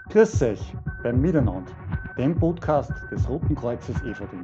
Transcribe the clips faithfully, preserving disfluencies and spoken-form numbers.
Grüß euch beim Miteinander, dem Podcast des Roten Kreuzes Eferding.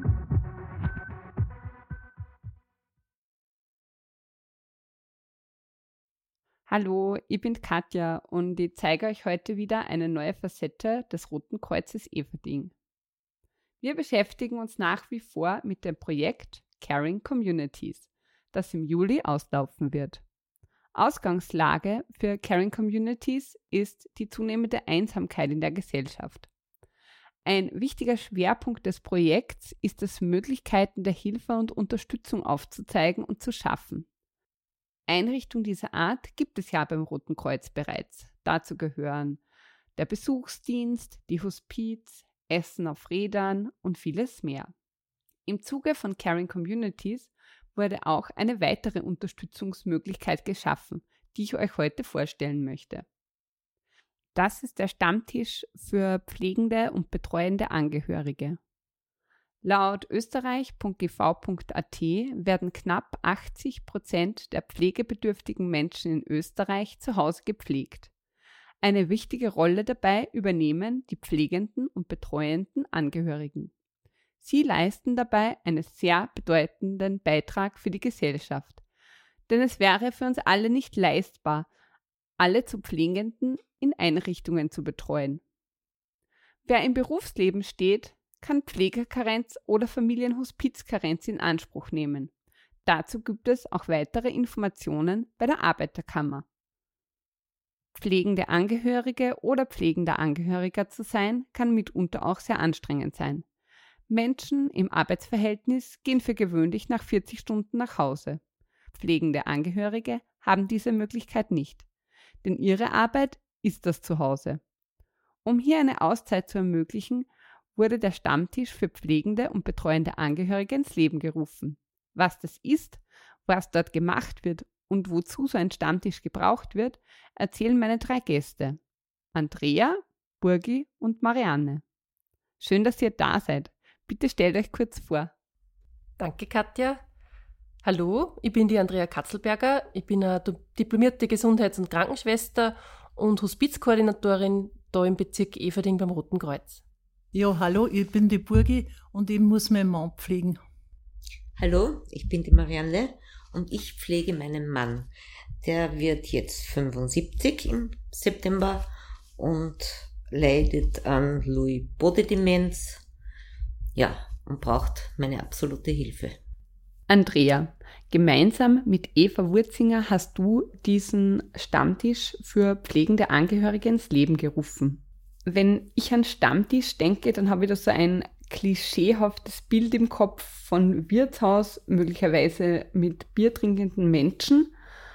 Hallo, ich bin Katja und ich zeige euch heute wieder eine neue Facette des Roten Kreuzes Eferding. Wir beschäftigen uns nach wie vor mit dem Projekt Caring Communities, das im Juli auslaufen wird. Ausgangslage für Caring Communities ist die zunehmende Einsamkeit in der Gesellschaft. Ein wichtiger Schwerpunkt des Projekts ist es, Möglichkeiten der Hilfe und Unterstützung aufzuzeigen und zu schaffen. Einrichtungen dieser Art gibt es ja beim Roten Kreuz bereits. Dazu gehören der Besuchsdienst, die Hospiz, Essen auf Rädern und vieles mehr. Im Zuge von Caring Communities wurde auch eine weitere Unterstützungsmöglichkeit geschaffen, die ich euch heute vorstellen möchte. Das ist der Stammtisch für pflegende und betreuende Angehörige. Laut österreich punkt g v punkt a t werden knapp achtzig Prozent der pflegebedürftigen Menschen in Österreich zu Hause gepflegt. Eine wichtige Rolle dabei übernehmen die pflegenden und betreuenden Angehörigen. Sie leisten dabei einen sehr bedeutenden Beitrag für die Gesellschaft. Denn es wäre für uns alle nicht leistbar, alle zu Pflegenden in Einrichtungen zu betreuen. Wer im Berufsleben steht, kann Pflegekarenz oder Familienhospizkarenz in Anspruch nehmen. Dazu gibt es auch weitere Informationen bei der Arbeiterkammer. Pflegende Angehörige oder pflegender Angehöriger zu sein, kann mitunter auch sehr anstrengend sein. Menschen im Arbeitsverhältnis gehen für gewöhnlich nach vierzig Stunden nach Hause. Pflegende Angehörige haben diese Möglichkeit nicht, denn ihre Arbeit ist das Zuhause. Um hier eine Auszeit zu ermöglichen, wurde der Stammtisch für pflegende und betreuende Angehörige ins Leben gerufen. Was das ist, was dort gemacht wird und wozu so ein Stammtisch gebraucht wird, erzählen meine drei Gäste: Andrea, Burgi und Marianne. Schön, dass ihr da seid. Bitte stellt euch kurz vor. Danke, Katja. Hallo, ich bin die Andrea Katzelberger. Ich bin eine diplomierte Gesundheits- und Krankenschwester und Hospizkoordinatorin da im Bezirk Eferding beim Roten Kreuz. Ja, hallo, ich bin die Burgi und ich muss meinen Mann pflegen. Hallo, ich bin die Marianne und ich pflege meinen Mann. Der wird jetzt fünfundsiebzig im September und leidet an Lewy-Body-Demenz. Ja, und braucht meine absolute Hilfe. Andrea, gemeinsam mit Eva Wurzinger hast du diesen Stammtisch für pflegende Angehörige ins Leben gerufen. Wenn ich an Stammtisch denke, dann habe ich da so ein klischeehaftes Bild im Kopf von Wirtshaus, möglicherweise mit biertrinkenden Menschen.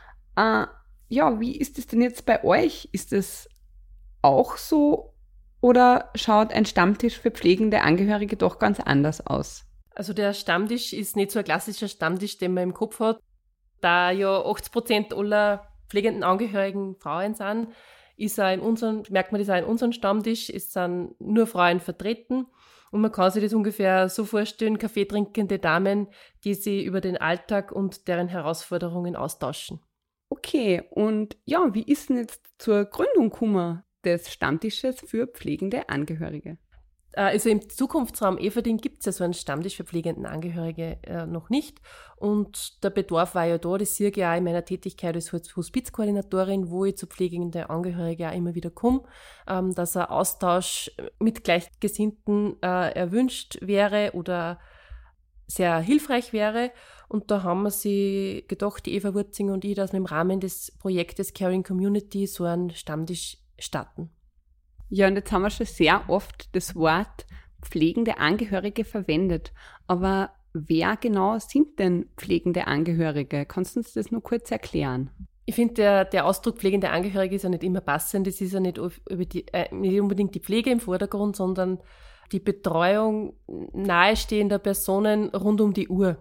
Äh, ja, wie ist es denn jetzt bei euch? Ist es auch so oder schaut ein Stammtisch für pflegende Angehörige doch ganz anders aus? Also der Stammtisch ist nicht so ein klassischer Stammtisch, den man im Kopf hat. Da ja achtzig Prozent aller pflegenden Angehörigen Frauen sind, ist auch in unseren, merkt man das auch in unserem Stammtisch, es sind nur Frauen vertreten. Und man kann sich das ungefähr so vorstellen: kaffeetrinkende Damen, die sich über den Alltag und deren Herausforderungen austauschen. Okay, und ja, wie ist denn jetzt zur Gründung gekommen des Stammtisches für pflegende Angehörige? Also im Zukunftsraum Eferding gibt es ja so einen Stammtisch für pflegenden Angehörige äh, noch nicht. Und der Bedarf war ja da, das sehe ich ja auch in meiner Tätigkeit als Hospizkoordinatorin, wo ich zu pflegenden Angehörigen auch immer wieder komme, ähm, dass ein Austausch mit Gleichgesinnten äh, erwünscht wäre oder sehr hilfreich wäre. Und da haben wir sich gedacht, die Eva Wurzinger und ich, dass wir im Rahmen des Projektes Caring Community so einen Stammtisch starten. Ja, und jetzt haben wir schon sehr oft das Wort pflegende Angehörige verwendet. Aber wer genau sind denn pflegende Angehörige? Kannst du uns das nur kurz erklären? Ich finde, der, der Ausdruck pflegende Angehörige ist ja nicht immer passend. Es ist ja nicht, über die, äh, nicht unbedingt die Pflege im Vordergrund, sondern die Betreuung nahestehender Personen rund um die Uhr.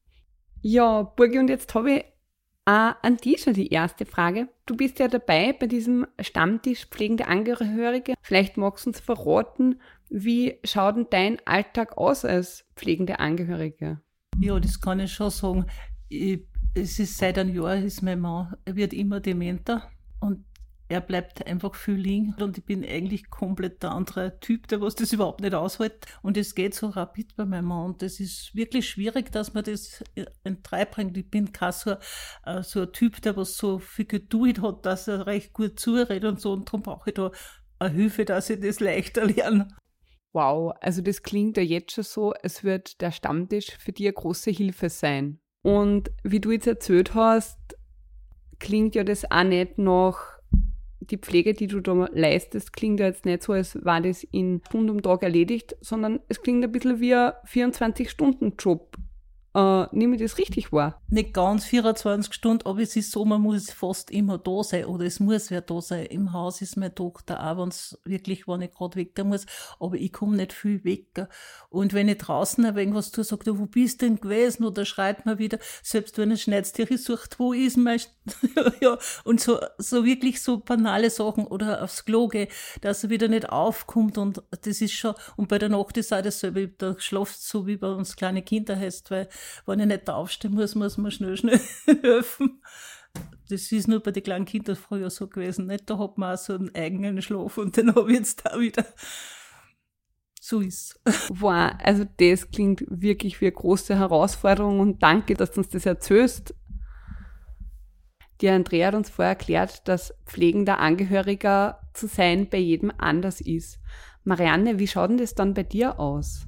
Ja, Burgi, und jetzt habe ich Uh, an dich schon die erste Frage. Du bist ja dabei bei diesem Stammtisch pflegende Angehörige. Vielleicht magst du uns verraten, wie schaut denn dein Alltag aus als pflegende Angehörige? Ja, das kann ich schon sagen. Ich, es ist seit einem Jahr ist mein Mann, er wird immer dementer und er bleibt einfach viel liegen und ich bin eigentlich komplett der andere Typ, der was das überhaupt nicht aushält. Und es geht so rapid bei meinem Mann. Und das ist wirklich schwierig, dass man das in drei bringt. Ich bin kein so, äh, so ein Typ, der was so viel Geduld hat, dass er recht gut zuredet und so. Und darum brauche ich da eine Hilfe, dass ich das leichter lerne. Wow, also das klingt ja jetzt schon so, als würde der Stammtisch für dich eine große Hilfe sein. Und wie du jetzt erzählt hast, klingt ja das auch nicht nach die Pflege, die du da leistest, klingt ja jetzt nicht so, als war das in Stunden am Tag erledigt, sondern es klingt ein bisschen wie ein vierundzwanzig-Stunden-Job. Äh, nehme ich das richtig wahr? Nicht ganz vierundzwanzig Stunden, aber es ist so, man muss fast immer da sein oder es muss wer da sein. Im Haus ist meine Tochter auch, wenn es wirklich, wenn ich gerade weg muss, aber ich komme nicht viel weg. Und wenn ich draußen ein wenig was tue, sagt er, wo bist du denn gewesen? Oder schreit mir wieder, selbst wenn er Schneidstiere sucht, wo ist mein... ja, und so, so wirklich so banale Sachen oder aufs Klo gehen, dass er wieder nicht aufkommt und das ist schon, und bei der Nacht ist auch dasselbe, da schlaft so wie bei uns kleine Kinder heißt, weil wenn ich nicht aufstehen muss, muss man schnell, schnell helfen. Das ist nur bei den kleinen Kindern früher so gewesen. Nicht? Da hat man auch so einen eigenen Schlaf und den habe ich jetzt da wieder. So ist es. Wow, also das klingt wirklich wie eine große Herausforderung und danke, dass du uns das erzählst. Die Andrea hat uns vorher erklärt, dass pflegender Angehöriger zu sein bei jedem anders ist. Marianne, wie schaut denn das dann bei dir aus?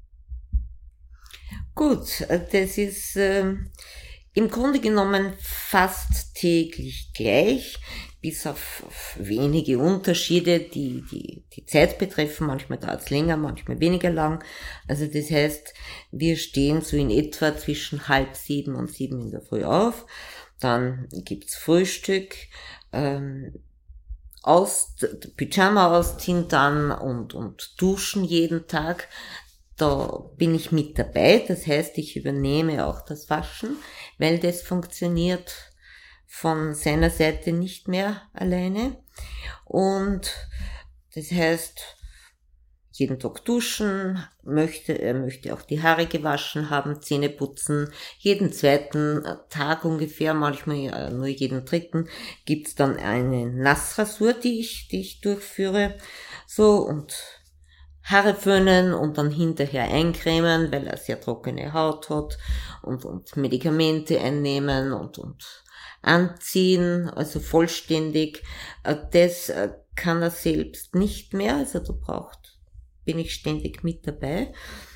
Gut, das ist äh, im Grunde genommen fast täglich gleich, bis auf, auf wenige Unterschiede, die, die die Zeit betreffen. Manchmal dauert es länger, manchmal weniger lang. Also das heißt, wir stehen so in etwa zwischen halb sieben und sieben in der Früh auf. Dann gibt's Frühstück, ähm, aus, Pyjama ausziehen dann und, und duschen jeden Tag. Da bin ich mit dabei, das heißt, ich übernehme auch das Waschen, weil das funktioniert von seiner Seite nicht mehr alleine. Und das heißt, jeden Tag duschen, möchte, er möchte auch die Haare gewaschen haben, Zähne putzen. Jeden zweiten Tag ungefähr, manchmal nur jeden dritten, gibt's dann eine Nassrasur, die ich, die ich durchführe. So, und Haare föhnen und dann hinterher eincremen, weil er sehr trockene Haut hat, und, und Medikamente einnehmen und, und anziehen, also vollständig. Das kann er selbst nicht mehr, also da braucht, bin ich ständig mit dabei.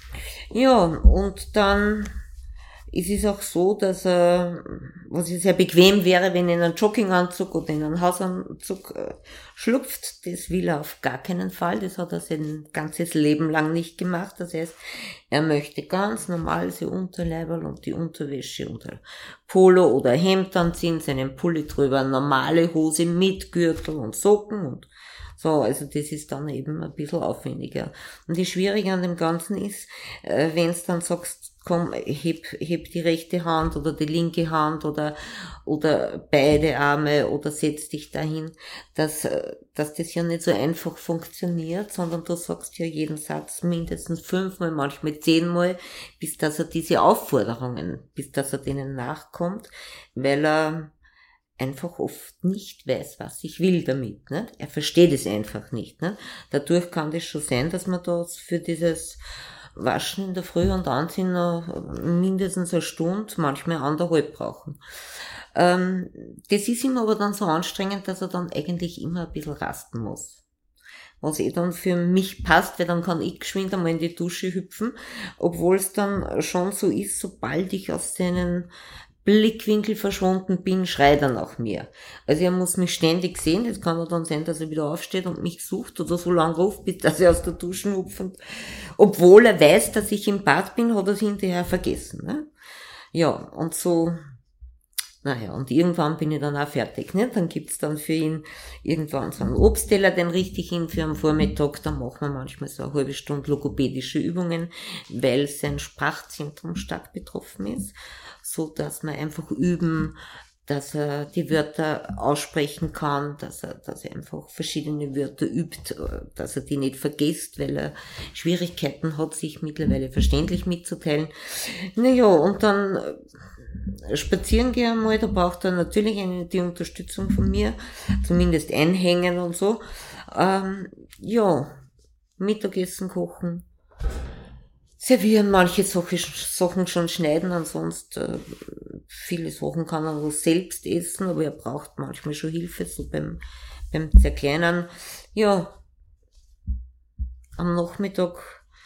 Ja, und dann ist es auch so, dass er, was ja sehr bequem wäre, wenn er in einen Jogginganzug oder in einen Hausanzug äh, schlüpft, das will er auf gar keinen Fall, das hat er sein ganzes Leben lang nicht gemacht, das heißt, er möchte ganz normal sein Unterleiberl und die Unterwäsche oder Polo oder Hemd anziehen, seinen Pulli drüber, normale Hose mit Gürtel und Socken und so, also das ist dann eben ein bisschen aufwendiger. Und das Schwierige an dem Ganzen ist, äh, wenn du dann sagst, komm, heb, heb die rechte Hand oder die linke Hand oder, oder beide Arme oder setz dich dahin, dass, dass das ja nicht so einfach funktioniert, sondern du sagst ja jeden Satz mindestens fünfmal, manchmal zehnmal, bis dass er diese Aufforderungen, bis dass er denen nachkommt, weil er einfach oft nicht weiß, was ich will damit, nicht? Er versteht es einfach nicht, nicht? Dadurch kann das schon sein, dass man da für dieses Waschen in der Früh und Anziehen noch mindestens eine Stunde, manchmal anderthalb brauchen. Ähm, das ist ihm aber dann so anstrengend, dass er dann eigentlich immer ein bisschen rasten muss. Was eh dann für mich passt, weil dann kann ich geschwind einmal in die Dusche hüpfen, obwohl es dann schon so ist, sobald ich aus seinen Blickwinkel verschwunden bin, schreit er nach mir. Also er muss mich ständig sehen, es kann dann sein, dass er wieder aufsteht und mich sucht oder so lange ruft, bis dass er aus der Dusche hupft. Obwohl er weiß, dass ich im Bad bin, hat er es hinterher vergessen. Ne? Ja, und so, naja, und irgendwann bin ich dann auch fertig. Ne? Dann gibt's dann für ihn irgendwann so einen Obstteller, den richte ich ihm für am Vormittag, dann machen wir manchmal so eine halbe Stunde logopädische Übungen, weil sein Sprachzentrum stark betroffen ist, so dass wir einfach üben, dass er die Wörter aussprechen kann, dass er, dass er einfach verschiedene Wörter übt, dass er die nicht vergisst, weil er Schwierigkeiten hat, sich mittlerweile verständlich mitzuteilen. Naja, und dann spazieren gehe einmal, da braucht er natürlich eine, die Unterstützung von mir, zumindest einhängen und so. Ähm, ja, Mittagessen kochen, servieren, manche Sachen schon schneiden, ansonsten äh, viele Sachen kann er selbst essen, aber er braucht manchmal schon Hilfe, so beim, beim Zerkleinern. Ja, am Nachmittag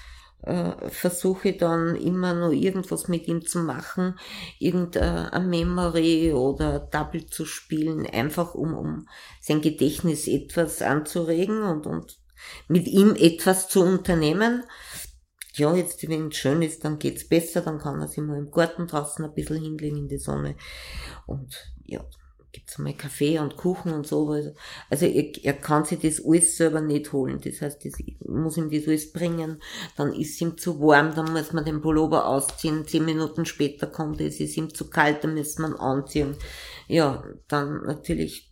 äh, versuche ich dann immer noch irgendwas mit ihm zu machen, irgendein Memory oder Double zu spielen, einfach um, um sein Gedächtnis etwas anzuregen und, und mit ihm etwas zu unternehmen. Ja, jetzt, wenn es schön ist, dann geht's besser, dann kann er sich mal im Garten draußen ein bisschen hinlegen in die Sonne. Und ja, gibt's mal Kaffee und Kuchen und so. Also er, er kann sich das alles selber nicht holen. Das heißt, das, ich muss ihm das alles bringen. Dann ist ihm zu warm, dann muss man den Pullover ausziehen. Zehn Minuten später kommt es, ist ihm zu kalt, dann muss man anziehen. Ja, dann natürlich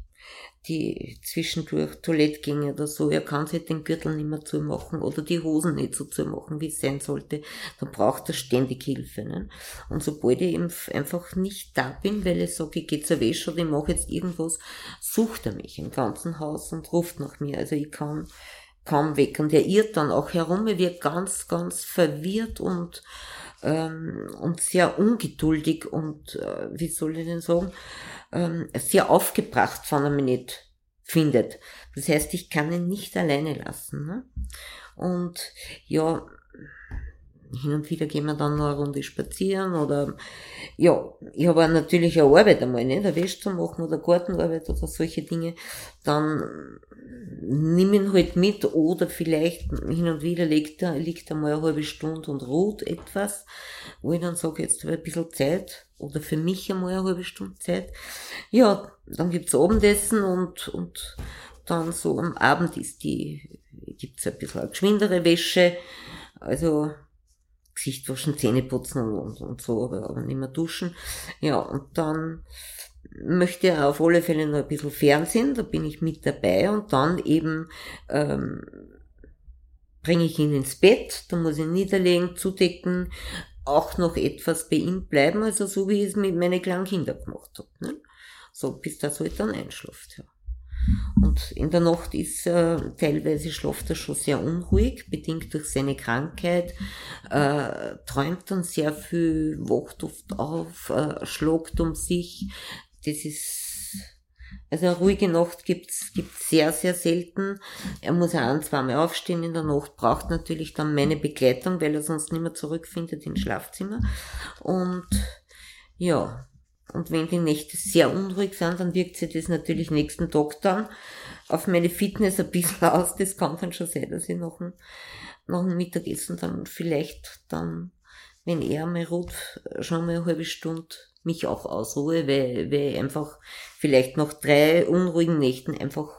die zwischendurch Toilettgänge oder so, er kann sich den Gürtel nicht mehr zumachen oder die Hosen nicht so zumachen, wie es sein sollte, dann braucht er ständig Hilfe. Ne? Und sobald ich eben einfach nicht da bin, weil ich sage, ich gehe zur Wäsche oder ich mache jetzt irgendwas, sucht er mich im ganzen Haus und ruft nach mir. Also ich kann kaum weg. Und er irrt dann auch herum, er wird ganz, ganz verwirrt und ähm, und sehr ungeduldig und, äh, wie soll ich denn sagen, ähm, sehr aufgebracht, wenn er mich nicht findet. Das heißt, ich kann ihn nicht alleine lassen. Ne? Und ja, hin und wieder gehen wir dann noch eine Runde spazieren oder, ja, ich habe auch natürlich eine Arbeit einmal, nicht, eine Wäsche zu machen oder Gartenarbeit oder solche Dinge, dann nimm ihn halt mit oder vielleicht hin und wieder liegt er, liegt er mal eine halbe Stunde und ruht etwas, wo ich dann sage, jetzt habe ich ein bisschen Zeit oder für mich einmal eine halbe Stunde Zeit. Ja, dann gibt's Abendessen und, und dann so am Abend ist die, gibt's ein bisschen eine geschwindere Wäsche, also Gesicht waschen, Zähne putzen und, und, und so, aber, aber nicht mehr duschen. Ja, und dann möchte er auf alle Fälle noch ein bisschen Fernsehen, da bin ich mit dabei und dann eben ähm, bringe ich ihn ins Bett, da muss ich ihn niederlegen, zudecken, auch noch etwas bei ihm bleiben, also so wie ich es mit meinen kleinen Kindern gemacht habe. Ne? So, bis das halt dann einschläft, ja. Und in der Nacht ist äh, teilweise schläft er schon sehr unruhig, bedingt durch seine Krankheit, äh, träumt dann sehr viel, wacht oft auf, äh, schlagt um sich. Das ist, also eine ruhige Nacht gibt's gibt's sehr, sehr selten. Er muss ja ein, zweimal aufstehen in der Nacht, braucht natürlich dann meine Begleitung, weil er sonst nicht mehr zurückfindet ins Schlafzimmer. Und ja, und wenn die Nächte sehr unruhig sind, dann wirkt sich das natürlich nächsten Tag dann auf meine Fitness ein bisschen aus. Das kann dann schon sein, dass ich nach dem, nach dem Mittagessen dann vielleicht dann, wenn er mal ruht, schon mal eine halbe Stunde mich auch ausruhe, weil, weil ich einfach vielleicht nach drei unruhigen Nächten einfach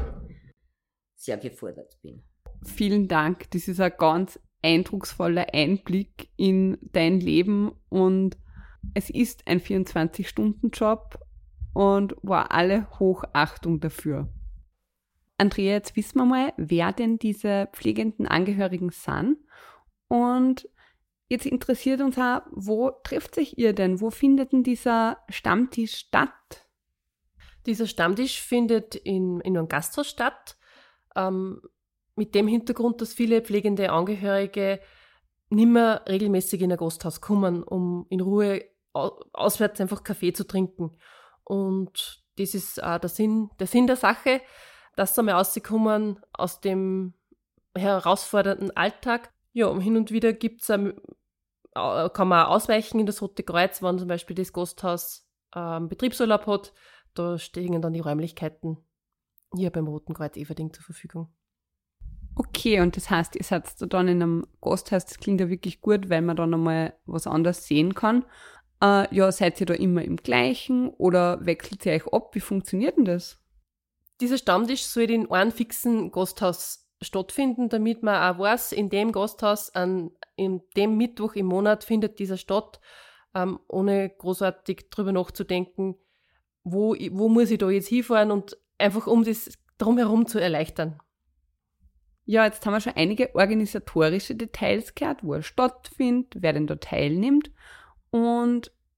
sehr gefordert bin. Vielen Dank. Das ist ein ganz eindrucksvoller Einblick in dein Leben und es ist ein vierundzwanzig-Stunden-Job und war alle Hochachtung dafür. Andrea, jetzt wissen wir mal, wer denn diese pflegenden Angehörigen sind. Und jetzt interessiert uns auch, wo trifft sich ihr denn? Wo findet denn dieser Stammtisch statt? Dieser Stammtisch findet in, in einem Gasthaus statt, ähm, mit dem Hintergrund, dass viele pflegende Angehörige nicht mehr regelmäßig in ein Gasthaus kommen, um in Ruhe auswärts einfach Kaffee zu trinken. Und das ist auch der Sinn, der Sinn der Sache, dass sie mal rauskommen aus dem herausfordernden Alltag. Ja, und hin und wieder gibt's ein, kann man auch ausweichen in das Rote Kreuz, wenn zum Beispiel das Gasthaus ähm, Betriebsurlaub hat. Da stehen dann die Räumlichkeiten hier beim Roten Kreuz Everding zur Verfügung. Okay, und das heißt, ihr seid da dann in einem Gasthaus, das klingt ja wirklich gut, weil man dann einmal was anderes sehen kann. Äh, ja, seid ihr da immer im Gleichen oder wechselt ihr euch ab? Wie funktioniert denn das? Dieser Stammtisch soll in einem fixen Gasthaus stattfinden, damit man auch weiß, in dem Gasthaus, an in dem Mittwoch im Monat findet dieser statt, ähm, ohne großartig drüber nachzudenken, wo, wo muss ich da jetzt hinfahren und einfach um das drumherum zu erleichtern. Ja, jetzt haben wir schon einige organisatorische Details gehört, wo er stattfindet, wer denn da teilnimmt. Und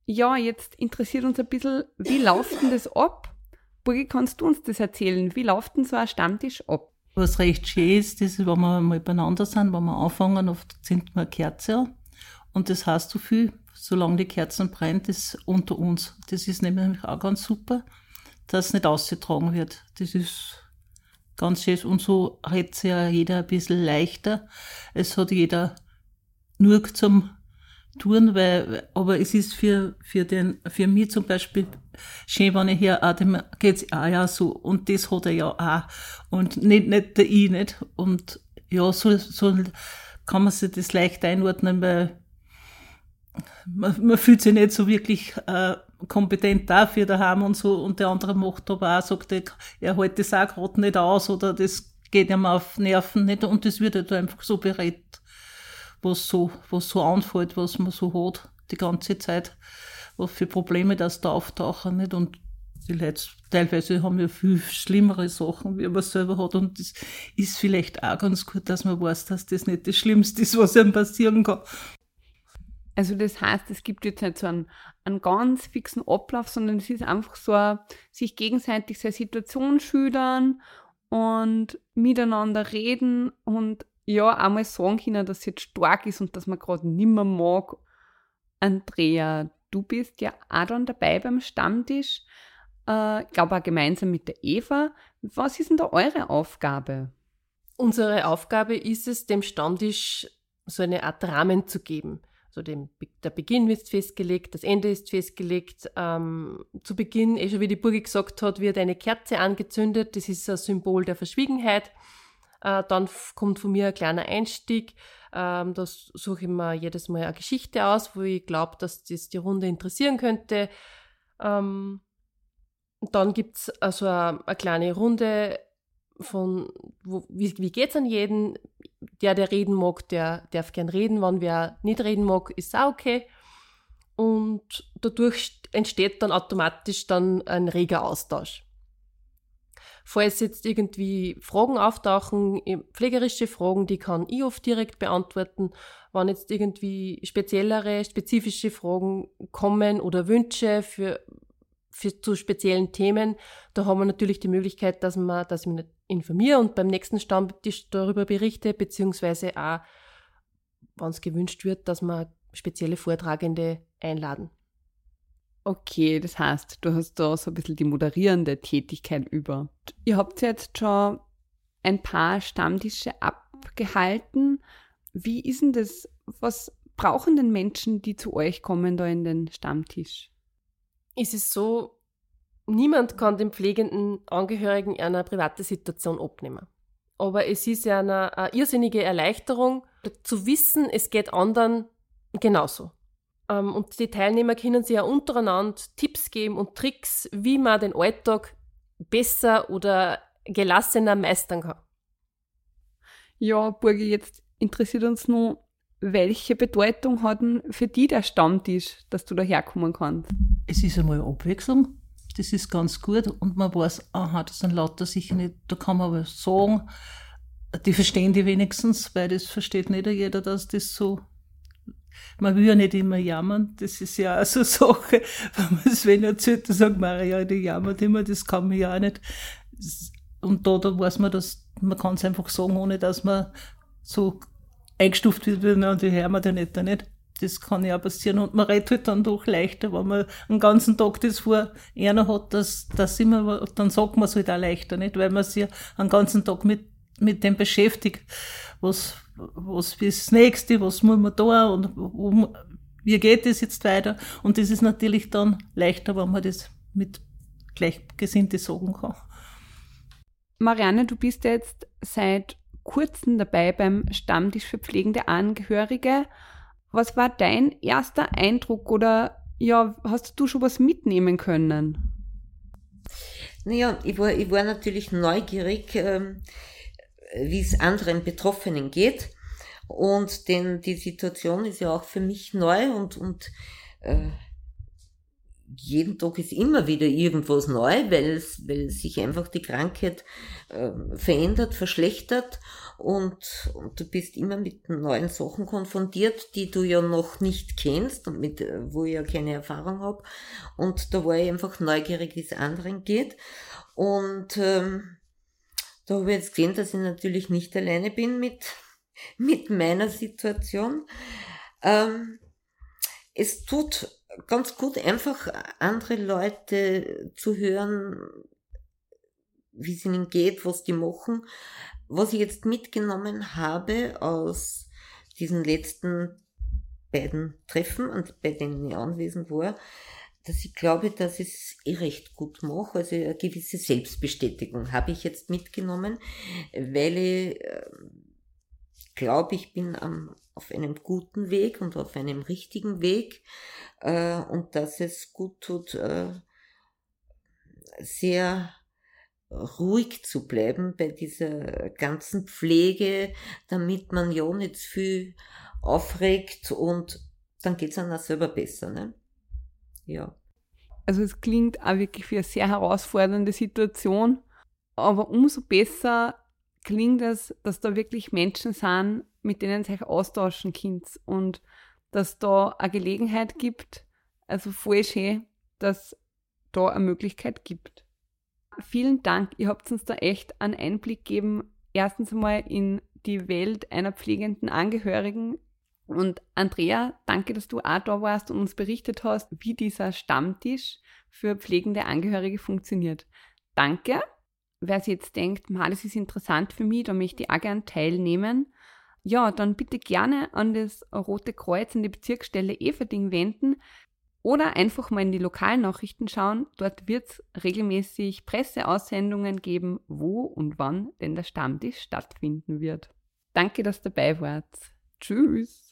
Ja, jetzt interessiert uns ein bisschen, wie läuft denn das ab? Burgi, kannst du uns das erzählen? Wie läuft denn so ein Stammtisch ab? Was recht schön ist, das ist, wenn wir mal beieinander sind, wenn wir anfangen, oft zünden wir eine Kerze an. Und das heißt so viel, solange die Kerzen brennt, ist unter uns. Das ist nämlich auch ganz super, dass es nicht ausgetragen wird. Das ist ganz schön. Und so hat sich ja jeder ein bisschen leichter. Es hat jeder nur zum Tun, weil, aber es ist für, für den, für mich zum Beispiel schön, wenn ich hier auch, dem geht's auch ja so. Und das hat er ja auch. Und nicht, nicht der ich nicht. Und ja, so, so kann man sich das leicht einordnen, weil man, man fühlt sich nicht so wirklich äh, kompetent dafür daheim und so. Und der andere macht aber auch, sagt, er, er hält das auch gerade nicht aus oder das geht ihm auf Nerven nicht. Und das wird halt einfach so berät, was so, was so anfällt, was man so hat, die ganze Zeit, was für Probleme das da auftauchen, nicht? Und die Leute teilweise haben ja viel schlimmere Sachen, wie man selber hat. Und das ist vielleicht auch ganz gut, dass man weiß, dass das nicht das Schlimmste ist, was einem passieren kann. Also das heißt, es gibt jetzt nicht so einen, einen ganz fixen Ablauf, sondern es ist einfach so ein, sich gegenseitig seine Situation schildern und miteinander reden und ja, einmal sagen können, dass es jetzt stark ist und dass man gerade nimmer mag. Andrea, du bist ja auch dann dabei beim Stammtisch. Äh, ich glaube auch gemeinsam mit der Eva. Was ist denn da eure Aufgabe? Unsere Aufgabe ist es, dem Stammtisch so eine Art Rahmen zu geben. Also dem, der Beginn wird festgelegt, das Ende ist festgelegt. Ähm, zu Beginn, eh schon wie die Burgi gesagt hat, wird eine Kerze angezündet. Das ist ein Symbol der Verschwiegenheit. Äh, dann kommt von mir ein kleiner Einstieg. Ähm, da suche ich mir jedes Mal eine Geschichte aus, wo ich glaube, dass das die Runde interessieren könnte. Ähm, dann gibt es also eine, eine kleine Runde von, wo, wie, wie geht es an jeden? Der, der reden mag, der darf gern reden. Wenn wer nicht reden mag, ist auch okay. Und dadurch entsteht dann automatisch dann ein reger Austausch. Falls jetzt irgendwie Fragen auftauchen, pflegerische Fragen, die kann ich oft direkt beantworten. Wenn jetzt irgendwie speziellere, spezifische Fragen kommen oder Wünsche für, für zu speziellen Themen, da haben wir natürlich die Möglichkeit, dass, man, dass ich mich informiere und beim nächsten Stammtisch darüber berichte, beziehungsweise auch, wenn es gewünscht wird, dass wir spezielle Vortragende einladen. Okay, das heißt, du hast da so ein bisschen die moderierende Tätigkeit über. Ihr habt jetzt schon ein paar Stammtische abgehalten. Wie ist denn das? Was brauchen denn Menschen, die zu euch kommen, da in den Stammtisch? Es ist so, niemand kann dem pflegenden Angehörigen eine private Situation abnehmen. Aber es ist ja eine, eine irrsinnige Erleichterung, zu wissen, es geht anderen genauso. Und die Teilnehmer können sich ja untereinander Tipps geben und Tricks, wie man den Alltag besser oder gelassener meistern kann. Ja, Burgi, jetzt interessiert uns nur, welche Bedeutung hat denn für dich der Stammtisch, dass du da herkommen kannst? Es ist einmal eine Abwechslung, das ist ganz gut und man weiß, aha, das sind lauter sicher nicht, da kann man aber sagen, die verstehen die wenigstens, weil das versteht nicht jeder, dass das so. Man will ja nicht immer jammern, das ist ja auch so eine Sache, wenn man es wenn erzählt, dann sagt man, ja, die jammert immer, das kann man ja auch nicht. Und da, da weiß man, dass man kann es einfach sagen, ohne dass man so eingestuft wird, und die hören wir da nicht, da nicht. Das kann ja auch passieren und man redet halt dann doch leichter, wenn man einen ganzen Tag das vor einer hat, dass, dass immer, dann sagt man es halt auch leichter, nicht, weil man sich ja einen ganzen Tag mit, mit dem beschäftigt, was was ist das Nächste, was muss man da und um, wie geht es jetzt weiter? Und das ist natürlich dann leichter, wenn man das mit Gleichgesinnten sagen kann. Marianne, du bist jetzt seit kurzem dabei beim Stammtisch für pflegende Angehörige. Was war dein erster Eindruck oder ja, hast du schon was mitnehmen können? Naja, ich war, ich war natürlich neugierig, ähm, wie es anderen Betroffenen geht. Und denn die Situation ist ja auch für mich neu und, und äh, jeden Tag ist immer wieder irgendwas neu, weil es, weil sich einfach die Krankheit äh, verändert, verschlechtert und, und du bist immer mit neuen Sachen konfrontiert, die du ja noch nicht kennst und mit, wo ich ja keine Erfahrung habe. Und da war ich einfach neugierig, wie es anderen geht. Und ähm, da habe ich jetzt gesehen, dass ich natürlich nicht alleine bin mit, mit meiner Situation. Ähm, es tut ganz gut, einfach andere Leute zu hören, wie es ihnen geht, was die machen. Was ich jetzt mitgenommen habe aus diesen letzten beiden Treffen, bei denen ich anwesend war, dass ich glaube, dass ich es eh recht gut mache. Also eine gewisse Selbstbestätigung habe ich jetzt mitgenommen, weil ich äh, glaube, ich bin am, auf einem guten Weg und auf einem richtigen Weg äh, und dass es gut tut, äh, sehr ruhig zu bleiben bei dieser ganzen Pflege, damit man ja nicht viel aufregt und dann geht es einem auch selber besser, ne? Ja. Also es klingt auch wirklich wie eine sehr herausfordernde Situation, aber umso besser klingt es, dass da wirklich Menschen sind, mit denen ihr euch austauschen könnt und dass da eine Gelegenheit gibt, also voll schön, dass da eine Möglichkeit gibt. Vielen Dank, ihr habt uns da echt einen Einblick gegeben, erstens einmal in die Welt einer pflegenden Angehörigen. Und Andrea, danke, dass du auch da warst und uns berichtet hast, wie dieser Stammtisch für pflegende Angehörige funktioniert. Danke. Wer sich jetzt denkt, das ist interessant für mich, da möchte ich auch gerne teilnehmen, ja, dann bitte gerne an das Rote Kreuz, an die Bezirksstelle Eferding wenden oder einfach mal in die Lokalnachrichten schauen. Dort wird es regelmäßig Presseaussendungen geben, wo und wann denn der Stammtisch stattfinden wird. Danke, dass ihr dabei wart. Tschüss.